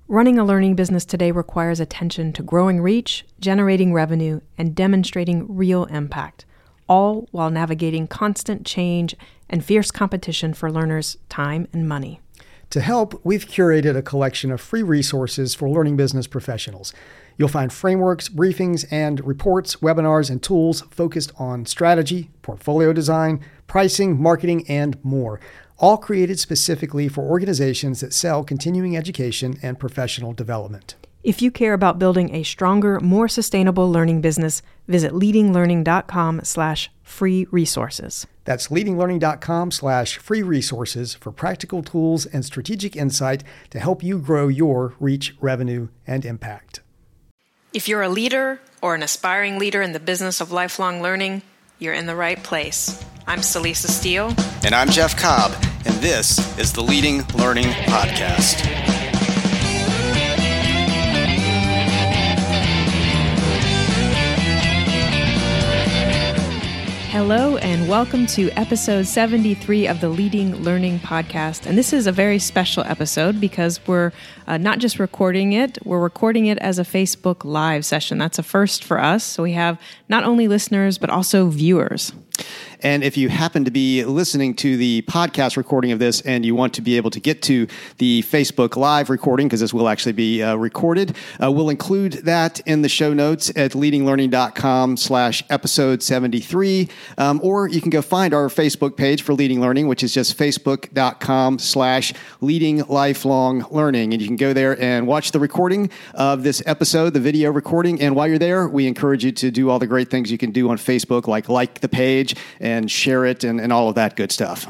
Running a learning business today requires attention to growing reach, generating revenue, and demonstrating real impact, all while navigating constant change and fierce competition for learners' time and money. To help, we've curated a collection of free resources for learning business professionals. You'll find frameworks, briefings, and reports, webinars, and tools focused on strategy, portfolio design, pricing, marketing, and more, all created specifically for organizations that sell continuing education and professional development. If you care about building a stronger, more sustainable learning business, visit leadinglearning.com/free resources. That's leadinglearning.com/free resources for practical tools and strategic insight to help you grow your reach, revenue, and impact. If you're a leader or an aspiring leader in the business of lifelong learning, you're in the right place. I'm Celisa Steele. And I'm Jeff Cobb, and this is the Leading Learning Podcast. Hello and welcome to episode 73 of the Leading Learning Podcast. And this is a very special episode because we're not just recording it, we're recording it as a Facebook Live session. That's a first for us. So we have not only listeners, but also viewers. And if you happen to be listening to the podcast recording of this and you want to be able to get to the Facebook Live recording, because this will actually be recorded, we'll include that in the show notes at leadinglearning.com/episode 73. Or you can go find our Facebook page for Leading Learning, which is just facebook.com/leadinglifelonglearning. And you can go there and watch the recording of this episode, the video recording. And while you're there, we encourage you to do all the great things you can do on Facebook, like the page and share it and all of that good stuff.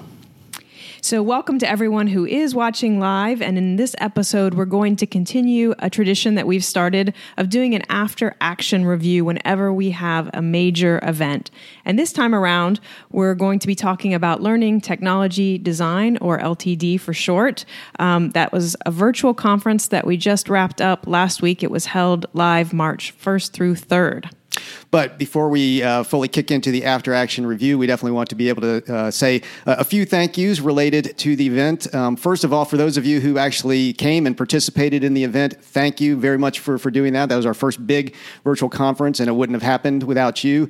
So welcome to everyone who is watching live. And in this episode, we're going to continue a tradition that we've started of doing an after-action review whenever we have a major event. And this time around, we're going to be talking about Learning Technology Design, or LTD for short. That was a virtual conference that we just wrapped up last week. It was held live March 1st through 3rd. But before we fully kick into the after-action review, we definitely want to be able to say a few thank yous related to the event. First of all, for those of you who actually came and participated in the event, thank you very much for doing that. That was our first big virtual conference, and it wouldn't have happened without you.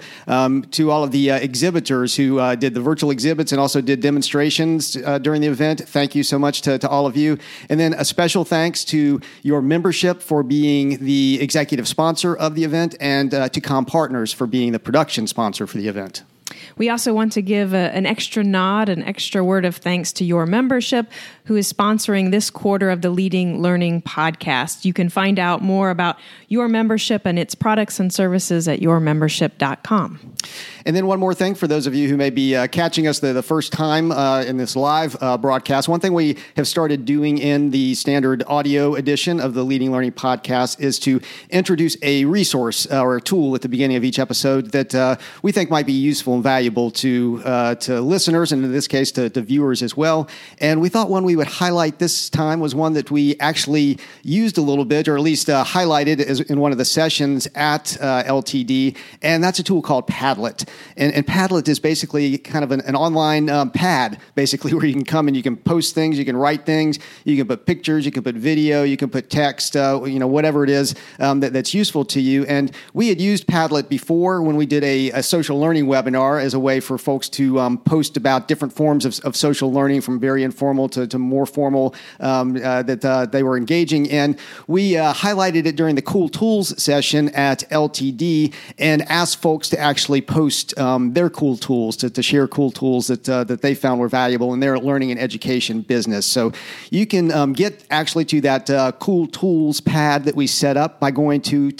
To all of the exhibitors who did the virtual exhibits and also did demonstrations during the event, thank you so much to all of you. And then a special thanks to your membership for being the executive sponsor of the event, and to Partners for being the production sponsor for the event. We also want to give an extra nod, an extra word of thanks to your membership who is sponsoring this quarter of the Leading Learning Podcast. You can find out more about your membership and its products and services at yourmembership.com. And then one more thing for those of you who may be catching us the first time in this live broadcast. One thing we have started doing in the standard audio edition of the Leading Learning Podcast is to introduce a resource or a tool at the beginning of each episode that we think might be useful and valuable to listeners, and in this case to viewers as well. And we thought one we would highlight this time was one that we actually used a little bit, or at least highlighted as in one of the sessions at LTD, and that's a tool called Padlet. And Padlet is basically kind of an online pad, basically, where you can come and you can post things, you can write things, you can put pictures, you can put video, you can put text, whatever it is that's useful to you. And we had used Padlet before when we did a social learning webinar as a way for folks to post about different forms of social learning, from very informal to more formal that they were engaging in. We highlighted it during the Cool Tools session at LTD and asked folks to actually post their cool tools, to share cool tools that they found were valuable in their learning and education business. So you can get actually to that cool tools pad that we set up by going to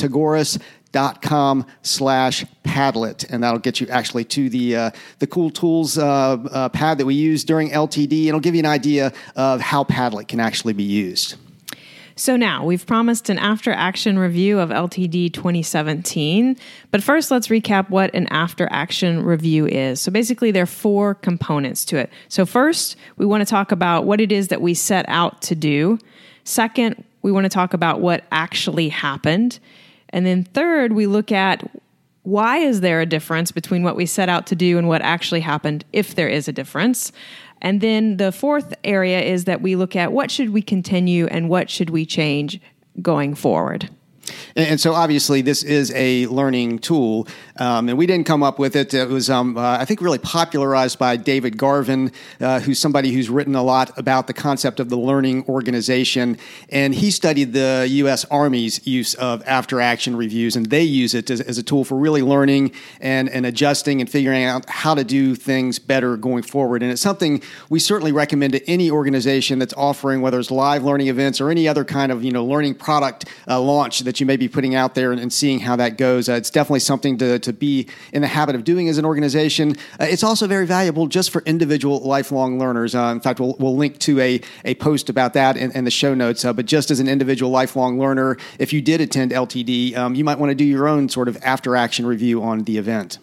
Tagoras.com/Padlet, and that'll get you actually to the Cool Tools pad that we used during LTD, and it'll give you an idea of how Padlet can actually be used. So now, we've promised an after-action review of LTD 2017, but first let's recap what an after-action review is. So basically, there are 4 components to it. So first, we want to talk about what it is that we set out to do. Second, we want to talk about what actually happened. And then third, we look at why is there a difference between what we set out to do and what actually happened, if there is a difference. And then the fourth area is that we look at what should we continue and what should we change going forward. And so obviously this is a learning tool, and we didn't come up with it. It was, I think, really popularized by David Garvin, who's somebody who's written a lot about the concept of the learning organization. And he studied the U.S. Army's use of after-action reviews, and they use it as a tool for really learning and adjusting and figuring out how to do things better going forward. And it's something we certainly recommend to any organization that's offering, whether it's live learning events or any other kind of learning product launch that you may be putting out there and seeing how that goes. It's definitely something to be in the habit of doing as an organization. It's also very valuable just for individual lifelong learners. In fact, we'll link to a post about that in the show notes. But just as an individual lifelong learner, if you did attend LTD, you might want to do your own sort of after-action review on the event.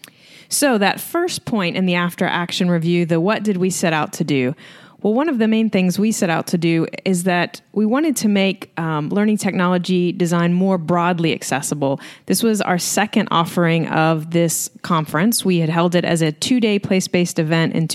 So that first point in the after-action review, the what did we set out to do? Well, one of the main things we set out to do is that we wanted to make learning technology design more broadly accessible. This was our second offering of this conference. We had held it as a 2-day place-based event in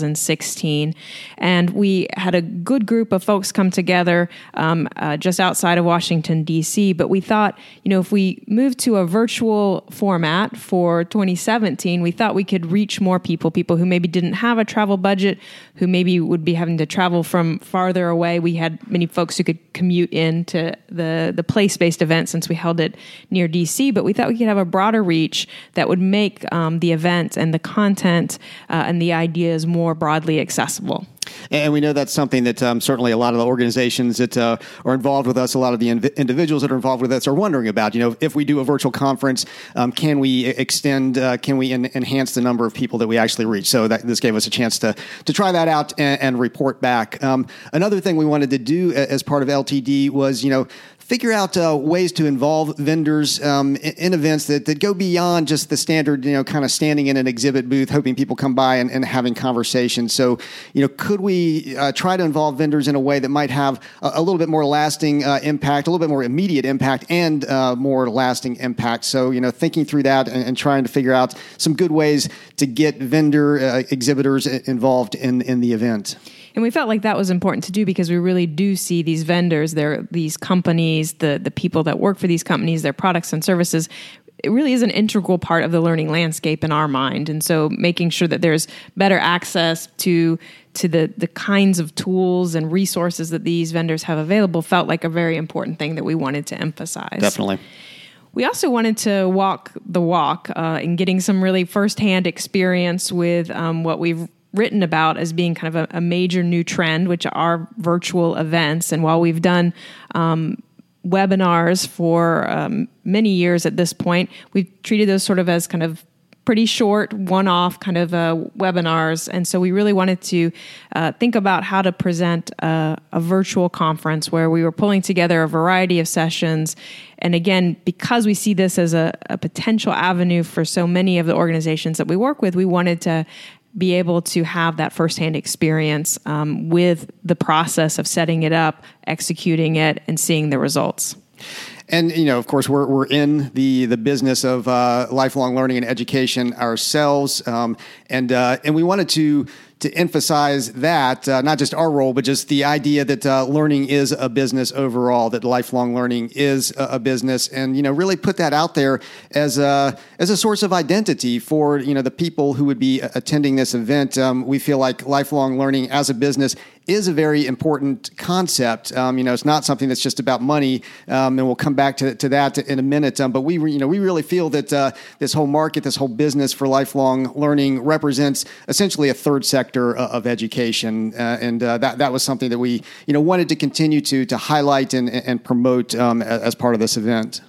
2016, and we had a good group of folks come together just outside of Washington, D.C., but we thought, if we moved to a virtual format for 2017, we thought we could reach more people who maybe didn't have a travel budget, who maybe would be having to travel from farther away. We had many folks who could commute into the place-based event since we held it near DC, but we thought we could have a broader reach that would make the event and the content and the ideas more broadly accessible. And we know that's something that certainly a lot of the organizations that are involved with us, a lot of the individuals that are involved with us are wondering about. If we do a virtual conference, can we extend, can we enhance the number of people that we actually reach? So this gave us a chance to try that out and report back. Another thing we wanted to do as part of LTD was, figure out ways to involve vendors in events that go beyond just the standard, kind of standing in an exhibit booth, hoping people come by and having conversations. So, could we try to involve vendors in a way that might have a little bit more lasting impact, a little bit more immediate impact, and more lasting impact? So, thinking through that and trying to figure out some good ways to get vendor exhibitors involved in the event. And we felt like that was important to do because we really do see these vendors, these companies, the people that work for these companies, their products and services. It really is an integral part of the learning landscape in our mind. And so making sure that there's better access to the kinds of tools and resources that these vendors have available felt like a very important thing that we wanted to emphasize. Definitely. We also wanted to walk the walk in getting some really firsthand experience with what we've written about as being kind of a major new trend, which are virtual events. And while we've done webinars for many years at this point, we've treated those sort of as kind of pretty short, one-off kind of webinars. And so we really wanted to think about how to present a virtual conference where we were pulling together a variety of sessions. And again, because we see this as a potential avenue for so many of the organizations that we work with, we wanted to be able to have that firsthand experience with the process of setting it up, executing it, and seeing the results. And, of course, we're in the business of lifelong learning and education ourselves. And we wanted to emphasize that, not just our role, but just the idea that learning is a business overall, that lifelong learning is a business, and, really put that out there as a source of identity for, the people who would be attending this event. We feel like lifelong learning as a business is a very important concept. It's not something that's just about money, and we'll come back to that in a minute. But we really feel that this whole market, this whole business for lifelong learning represents essentially a third sector of education, and that was something that we wanted to continue to highlight and promote as part of this event.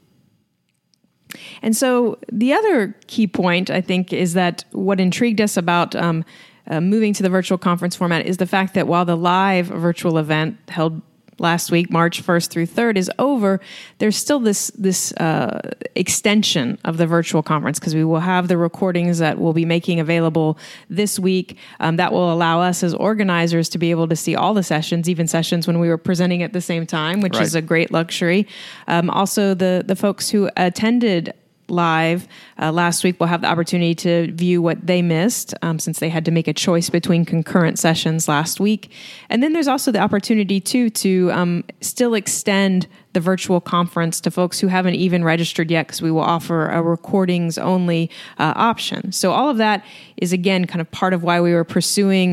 And so the other key point, I think, is that what intrigued us about moving to the virtual conference format is the fact that while the live virtual event held last week, March 1st through 3rd, is over, there's still this extension of the virtual conference because we will have the recordings that we'll be making available this week. That will allow us as organizers to be able to see all the sessions, even sessions when we were presenting at the same time, which is a great luxury. Also, the folks who attended live last week will have the opportunity to view what they missed since they had to make a choice between concurrent sessions last week. And then there's also the opportunity to still extend the virtual conference to folks who haven't even registered yet, because we will offer a recordings only option. So all of that is, again, kind of part of why we were pursuing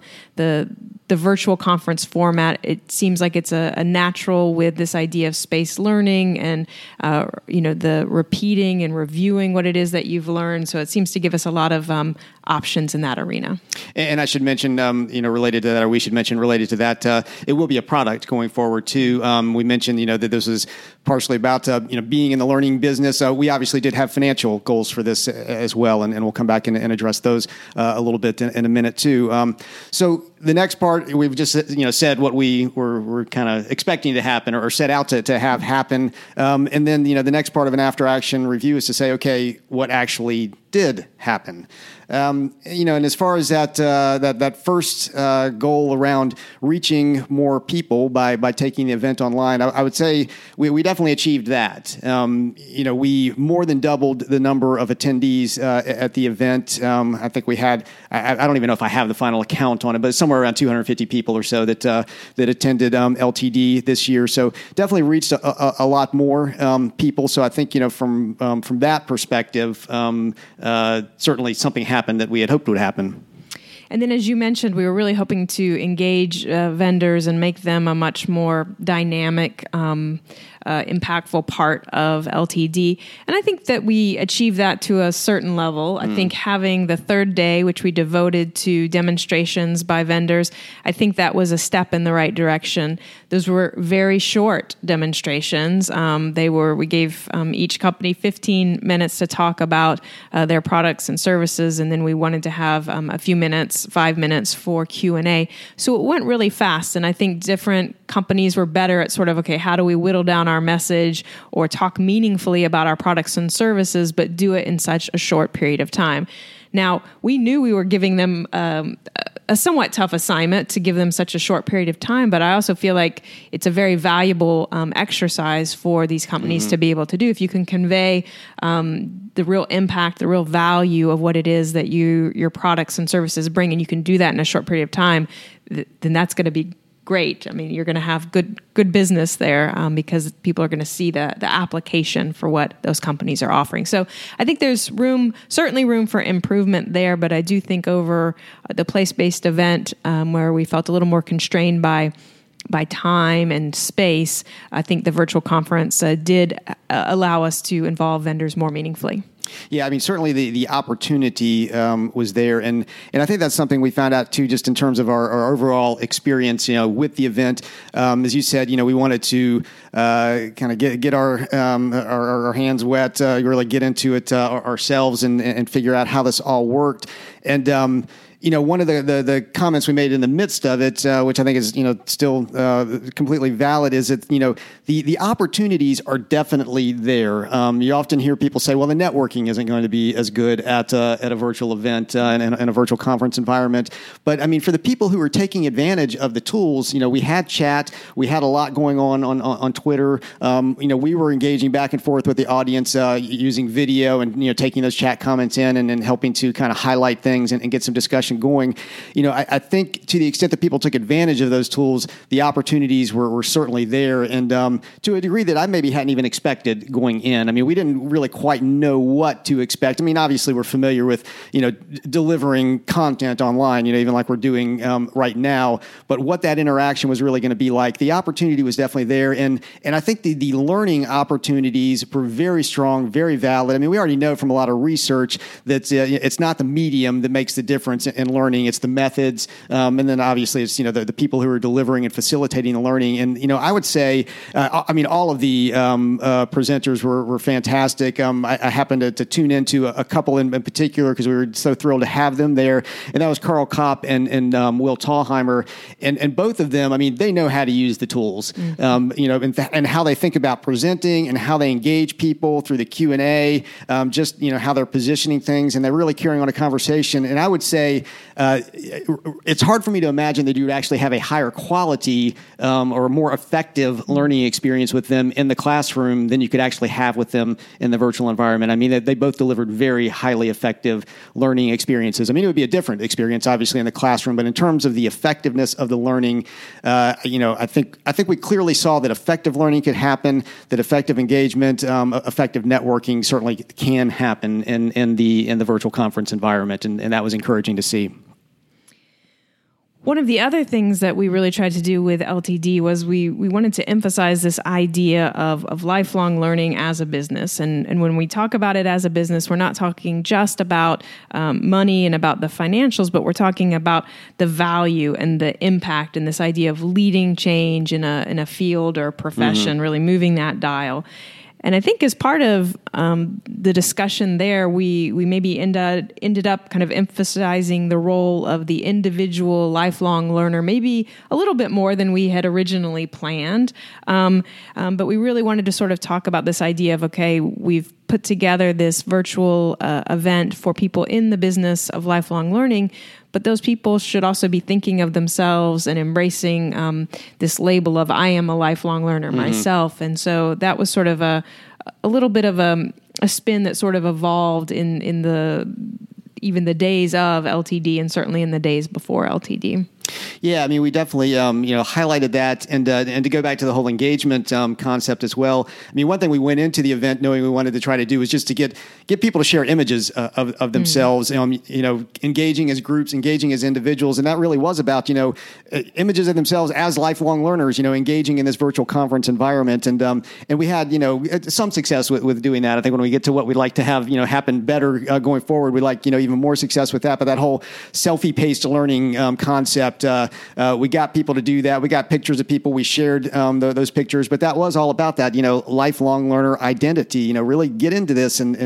the virtual conference format. It seems like it's a natural with this idea of spaced learning and the repeating and reviewing what it is that you've learned. So it seems to give us a lot of options in that arena. And I should mention, related to that, or we should mention related to that, it will be a product going forward too. We mentioned, that this is partially about, being in the learning business. We obviously did have financial goals for this as well, and we'll come back and address those a little bit in a minute too. So the next part, we've just said what we were kind of expecting to happen or set out to have happen, and then the next part of an after action review is to say, okay, what actually did happen. And as far as that first goal around reaching more people by taking the event online, I would say we definitely achieved that. We more than doubled the number of attendees at the event. I think we had, I don't even know if I have the final count on it, but it's somewhere around 250 people or so that attended LTD this year. So definitely reached a lot more people. So I think from that perspective, certainly something happened that we had hoped would happen. And then, as you mentioned, we were really hoping to engage vendors and make them a much more dynamic, impactful part of LTD. And I think that we achieved that to a certain level. I think having the third day, which we devoted to demonstrations by vendors, I think that was a step in the right direction. Those were very short demonstrations. We gave each company 15 minutes to talk about their products and services, and then we wanted to have a few minutes, 5 minutes for Q&A. So it went really fast, and I think different companies were better at sort of, okay, how do we whittle down our message or talk meaningfully about our products and services, but do it in such a short period of time. Now, we knew we were giving them a somewhat tough assignment to give them such a short period of time, but I also feel like it's a very valuable exercise for these companies to be able to do. If you can convey the real impact, the real value of what it is that your products and services bring, and you can do that in a short period of time, then that's going to be great. I mean, you're going to have good business there because people are going to see the application for what those companies are offering. So I think there's certainly room for improvement there, but I do think over the place-based event where we felt a little more constrained by time and space, I think the virtual conference did allow us to involve vendors more meaningfully. Yeah, I mean, certainly the opportunity was there, and I think that's something we found out too, just in terms of our overall experience, with the event. As you said, we wanted to kind of get our hands wet, really get into it ourselves, and figure out how this all worked. And one of the comments we made in the midst of it, which I think is still completely valid, is that the opportunities are definitely there. You often hear people say, "Well, the networking isn't going to be as good at a virtual event in a virtual conference environment." But I mean, for the people who are taking advantage of the tools, we had chat, we had a lot going on Twitter. We were engaging back and forth with the audience using video and taking those chat comments in and helping to kind of highlight things and get some discussion going. I think to the extent that people took advantage of those tools, the opportunities were certainly there, and to a degree that I maybe hadn't even expected going in. I mean, we didn't really quite know what to expect. I mean, obviously we're familiar with delivering content online, even like we're doing right now. But what that interaction was really going to be like, the opportunity was definitely there, and I think the learning opportunities were very strong, very valid. I mean, we already know from a lot of research that it's not the medium that makes the difference in learning, it's the methods, and then obviously it's the people who are delivering and facilitating the learning. And I would say, all of the presenters were fantastic. I happened to tune into a couple in particular because we were so thrilled to have them there, and that was Carl Kopp and Will Thalheimer, and both of them. I mean, they know how to use the tools, and how they think about presenting and how they engage people through the Q&A, just how they're positioning things, and they're really carrying on a conversation. And I would say, it's hard for me to imagine that you would actually have a higher quality or more effective learning experience with them in the classroom than you could actually have with them in the virtual environment. I mean, they both delivered very highly effective learning experiences. I mean, it would be a different experience, obviously, in the classroom, but in terms of the effectiveness of the learning, I think we clearly saw that effective learning could happen, that effective engagement, effective networking certainly can happen in the virtual conference environment, and that was encouraging to see. One of the other things that we really tried to do with LTD was we wanted to emphasize this idea of lifelong learning as a business. And when we talk about it as a business, we're not talking just about money and about the financials, but we're talking about the value and the impact and this idea of leading change in a field or profession, really moving that dial. And I think as part of the discussion there, we maybe ended up kind of emphasizing the role of the individual lifelong learner, maybe a little bit more than we had originally planned. But we really wanted to sort of talk about this idea of, okay, we've put together this virtual event for people in the business of lifelong learning, but those people should also be thinking of themselves and embracing this label of I am a lifelong learner myself. And so that was sort of a little bit of a spin that sort of evolved in even the days of LTD and certainly in the days before LTD. Yeah, I mean, we definitely highlighted that, and to go back to the whole engagement concept as well. I mean, one thing we went into the event knowing we wanted to try to do was just to get people to share images of themselves, engaging as groups, engaging as individuals, and that really was about images of themselves as lifelong learners, engaging in this virtual conference environment, and we had some success with doing that. I think when we get to what we'd like to have happen better going forward, we'd like even more success with that. But that whole selfie-paced learning concept. We got people to do that. We got pictures of people. We shared those pictures, but that was all about that, lifelong learner identity. Really get into this and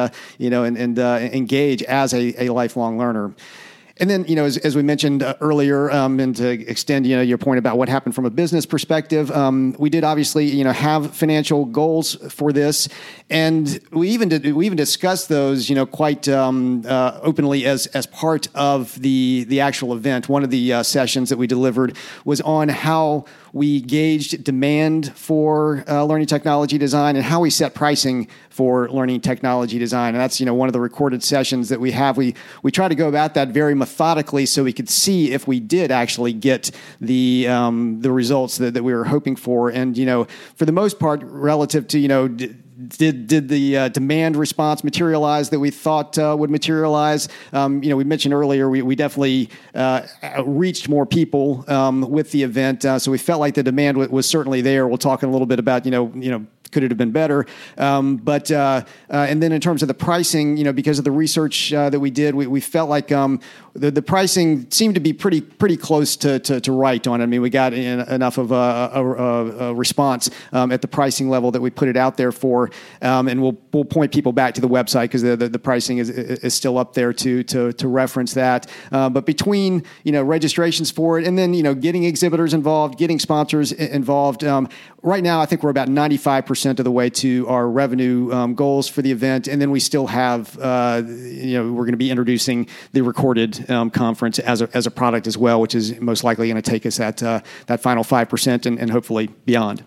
engage as a lifelong learner. And then, as we mentioned earlier, and to extend, your point about what happened from a business perspective, we did obviously, have financial goals for this, and we even discussed those, quite openly as part of the actual event. One of the sessions that we delivered was on how we gauged demand for learning technology design and how we set pricing for learning technology design. And that's, one of the recorded sessions that we have. We try to go about that very methodically so we could see if we did actually get the results that we were hoping for. And, for the most part, relative to, did the demand response materialize that we thought would materialize? We mentioned earlier we definitely reached more people with the event, so we felt like the demand was certainly there. We'll talk a little bit about could it have been better? But and then in terms of the pricing, because of the research that we did, we felt like the pricing seemed to be pretty close to right on it. I mean, we got enough of a response at the pricing level that we put it out there for, and we'll point people back to the website because the pricing is still up there to reference that. But between registrations for it and then getting exhibitors involved, getting sponsors involved, right now I think we're about 95% of the way to our revenue goals for the event, and then we still have we're going to be introducing the recorded conference as a product as well, which is most likely going to take us at that final 5% and hopefully beyond.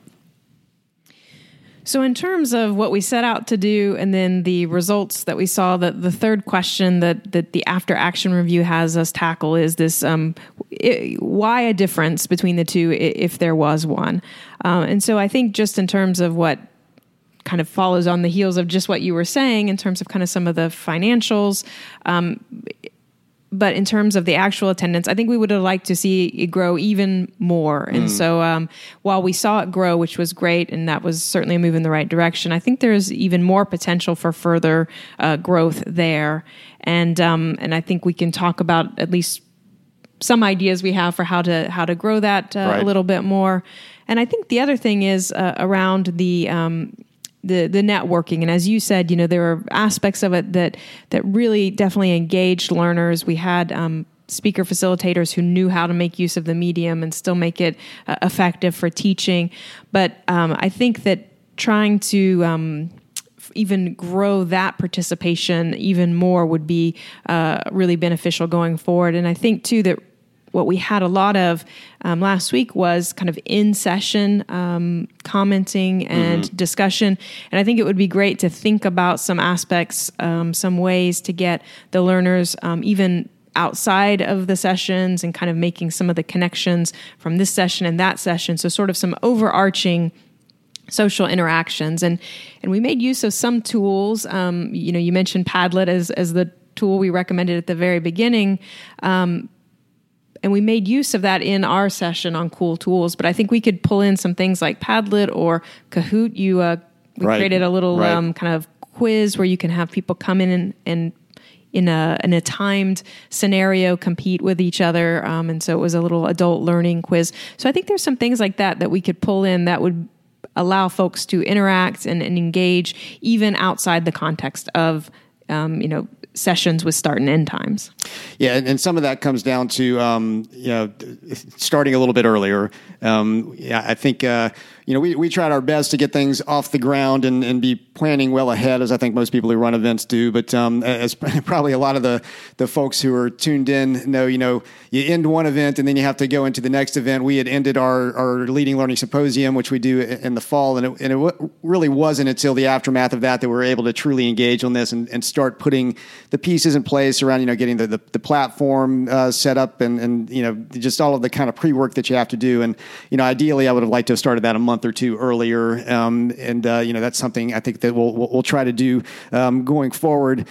So in terms of what we set out to do and then the results that we saw, that the third question that the after action review has us tackle is this, why a difference between the two if there was one? And so I think just in terms of what kind of follows on the heels of just what you were saying in terms of kind of some of the financials, but in terms of the actual attendance, I think we would have liked to see it grow even more. And so while we saw it grow, which was great, and that was certainly a move in the right direction, I think there's even more potential for further growth there. And I think we can talk about at least some ideas we have for how to grow that a little bit more. And I think the other thing is around the networking. And as you said, there are aspects of it that really definitely engaged learners. We had speaker facilitators who knew how to make use of the medium and still make it effective for teaching. But I think that trying to even grow that participation even more would be really beneficial going forward. And I think too that what we had a lot of last week was kind of in-session commenting and discussion. And I think it would be great to think about some aspects, some ways to get the learners even outside of the sessions and kind of making some of the connections from this session and that session. So sort of some overarching social interactions. And we made use of some tools. You mentioned Padlet as the tool we recommended at the very beginning. And we made use of that in our session on cool tools, but I think we could pull in some things like Padlet or Kahoot. We created a little kind of quiz where you can have people come in and in a timed scenario compete with each other. And so it was a little adult learning quiz. So I think there's some things like that we could pull in that would allow folks to interact and engage even outside the context of, sessions with start and end times. Yeah, and some of that comes down to starting a little bit earlier. I think we tried our best to get things off the ground and be planning well ahead, as I think most people who run events do. But as probably a lot of the folks who are tuned in know, you end one event and then you have to go into the next event. We had ended our Leading Learning Symposium, which we do in the fall, and it really wasn't until the aftermath of that we were able to truly engage on this and start putting the pieces in place around, getting the platform set up and just all of the kind of pre-work that you have to do. And, ideally I would have liked to have started that a month or two earlier. That's something I think that we'll try to do going forward.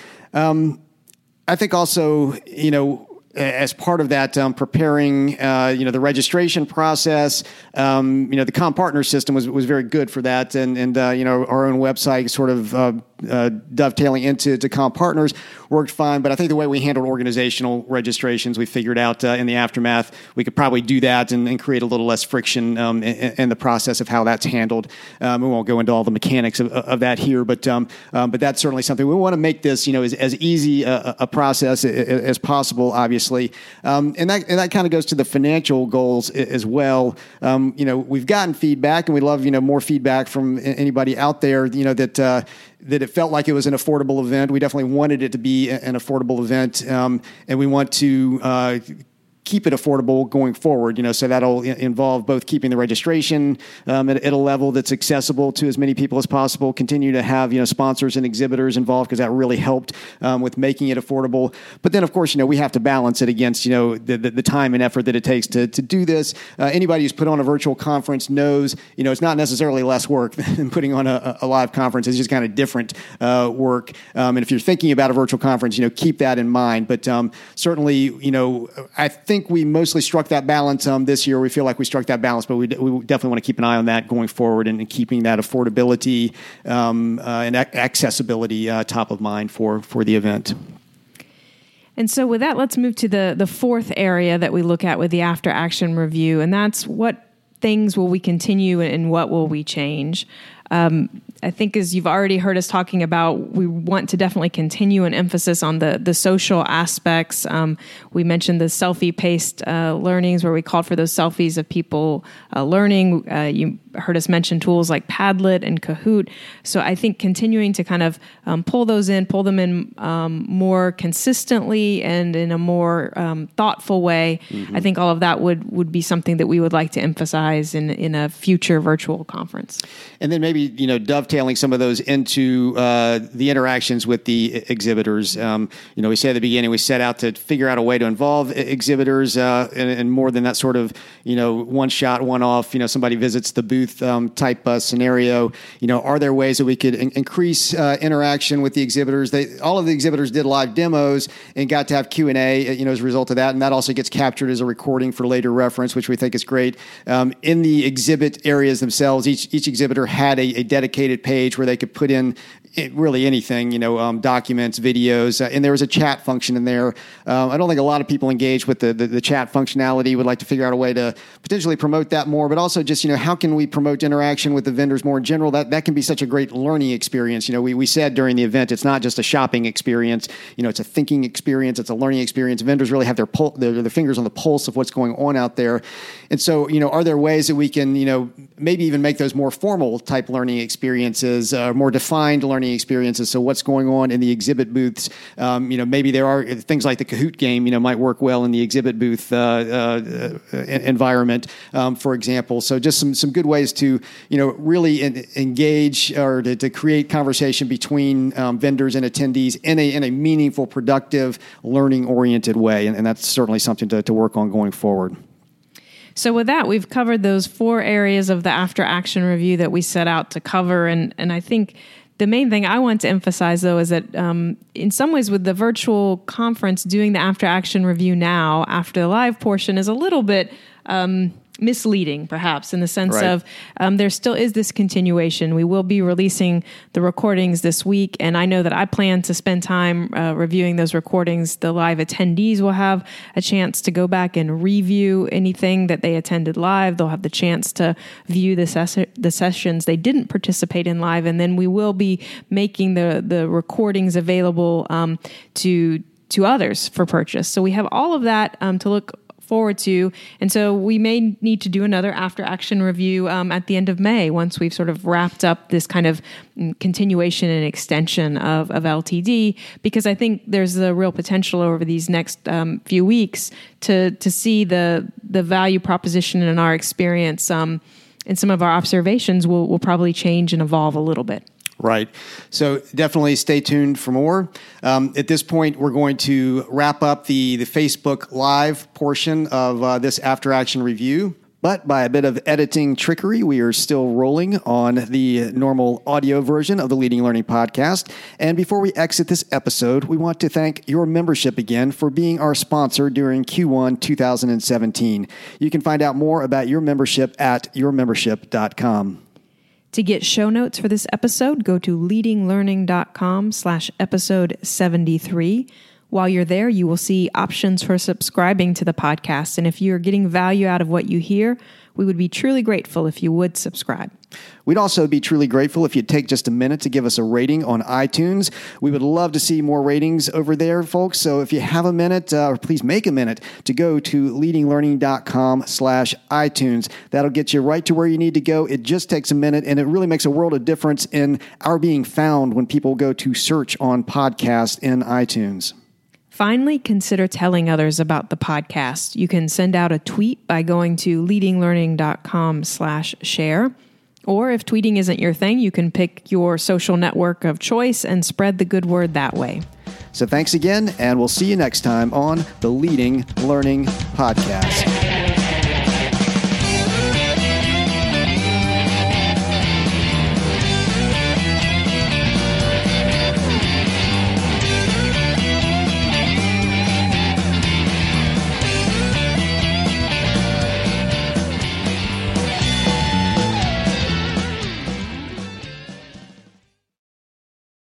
I think also, as part of that, preparing, the registration process, the CommPartner system was very good for that. And our own website sort of dovetailing into CommPartners worked fine. But I think the way we handled organizational registrations, we figured out in the aftermath, we could probably do that and create a little less friction in the process of how that's handled. We won't go into all the mechanics of that here, but that's certainly something. We want to make this, as easy a process as possible, obviously. And that kind of goes to the financial goals as well. We've gotten feedback, and we love, more feedback from anybody out there, that it felt like it was an affordable event. We definitely wanted it to be an affordable event, and we want to keep it affordable going forward, so that'll involve both keeping the registration at a level that's accessible to as many people as possible, continue to have, sponsors and exhibitors involved, because that really helped with making it affordable. But then, of course, we have to balance it against, the time and effort that it takes to do this. Anybody who's put on a virtual conference knows, it's not necessarily less work than putting on a live conference. It's just kind of different work. And if you're thinking about a virtual conference, keep that in mind. But certainly, I think we mostly struck that balance this year. We feel like we struck that balance, but we definitely want to keep an eye on that going forward and keeping that affordability and accessibility top of mind for the event. And so with that, let's move to the fourth area that we look at with the after action review, and that's what things will we continue and what will we change. I think, as you've already heard us talking about, we want to definitely continue an emphasis on the social aspects. We mentioned the selfie-paced learnings, where we called for those selfies of people learning. You heard us mention tools like Padlet and Kahoot. So I think continuing to kind of pull them in more consistently and in a more thoughtful way. Mm-hmm. I think all of that would be something that we would like to emphasize in a future virtual conference. And then maybe, dovetailing some of those into the interactions with the exhibitors. We said at the beginning, we set out to figure out a way to involve exhibitors and more than that sort of, one shot, one off, somebody visits the booth type scenario. Are there ways that we could increase interaction with the exhibitors? All of the exhibitors did live demos and got to have Q&A, as a result of that. And that also gets captured as a recording for later reference, which we think is great. In the exhibit areas themselves, each exhibitor had a dedicated page where they could put in really anything, documents, videos, and there was a chat function in there. I don't think a lot of people engage with the chat functionality. Would like to figure out a way to potentially promote that more, but also just, how can we promote interaction with the vendors more in general? That can be such a great learning experience. We said during the event, it's not just a shopping experience. It's a thinking experience. It's a learning experience. Vendors really have their fingers on the pulse of what's going on out there. And so, are there ways that we can, maybe even make those more formal type learning experiences, more defined learning learning experiences. So what's going on in the exhibit booths? Maybe there are things like the Kahoot game, might work well in the exhibit booth environment, for example. So just some good ways to, really engage or to create conversation between vendors and attendees in a meaningful, productive, learning-oriented way. And that's certainly something to work on going forward. So with that, we've covered those 4 areas of the after action review that we set out to cover. And I think the main thing I want to emphasize, though, is that in some ways with the virtual conference, doing the after action review now after the live portion is a little bit misleading, perhaps, in the sense of there still is this continuation. We will be releasing the recordings this week, and I know that I plan to spend time reviewing those recordings. The live attendees will have a chance to go back and review anything that they attended live. They'll have the chance to view the sessions they didn't participate in live, and then we will be making the recordings available to others for purchase. So we have all of that to look forward to. And so we may need to do another after action review at the end of May, once we've sort of wrapped up this kind of continuation and extension of LTD, because I think there's a real potential over these next few weeks to see the value proposition in our experience and some of our observations will probably change and evolve a little bit. Right. So definitely stay tuned for more. At this point, we're going to wrap up the Facebook Live portion of this After Action review. But by a bit of editing trickery, we are still rolling on the normal audio version of the Leading Learning Podcast. And before we exit this episode, we want to thank your membership again for being our sponsor during Q1 2017. You can find out more about your membership at yourmembership.com. To get show notes for this episode, go to leadinglearning.com/episode 73. While you're there, you will see options for subscribing to the podcast. And if you're getting value out of what you hear, we would be truly grateful if you would subscribe. We'd also be truly grateful if you'd take just a minute to give us a rating on iTunes. We would love to see more ratings over there, folks. So if you have a minute, or please make a minute to go to leadinglearning.com/iTunes. That'll get you right to where you need to go. It just takes a minute, and it really makes a world of difference in our being found when people go to search on podcasts in iTunes. Finally, consider telling others about the podcast. You can send out a tweet by going to leadinglearning.com/share. Or if tweeting isn't your thing, you can pick your social network of choice and spread the good word that way. So thanks again, and we'll see you next time on the Leading Learning Podcast.